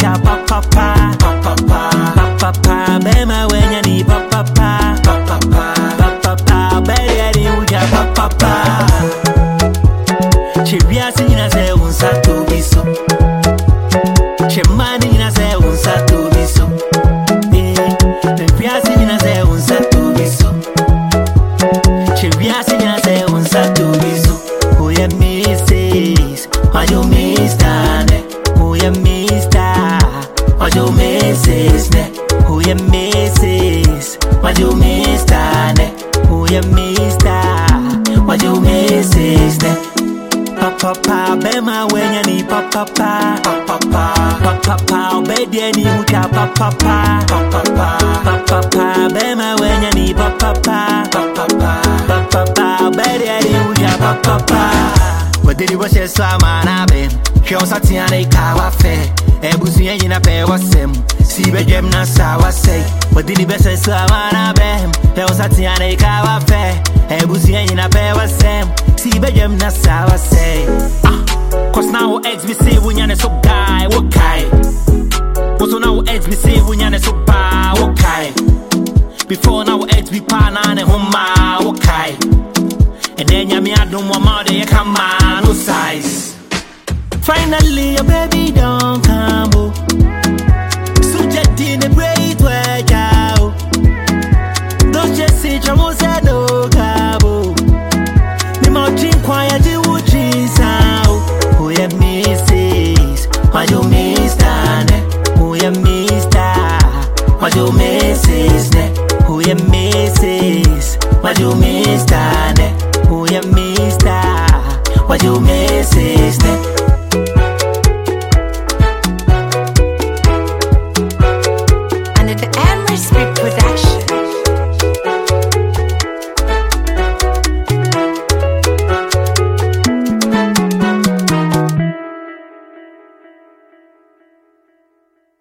uja papa papa bema wenya ni papa papa beri uja papa chibia sina se unsa to biso chemani na se unsa to biso chibia sina se unsa to biso chibia sina se unsa to biso oh yeah misses why you miss that oh yeah mister why you misses oh yeah misses why you miss that oh yeah mister why you misses papa bema wenya ni papa obedi ni uja papa bema wenya ni papa obedi ni uja papa wadiri washe sama na be hwe osatia na ikawa fe ebusu yen na pe wasem si bejem na sawa sei wadiri bese sama na be hwe osatia na ikawa fe ebusu yen na pe wasem si bejem na sawa sei cause now XBC wunyane so guy okay also now XBC wunyane so ba okay before now XB pa na ne homa okay and then yami adum wa ma de come no size finally your baby don't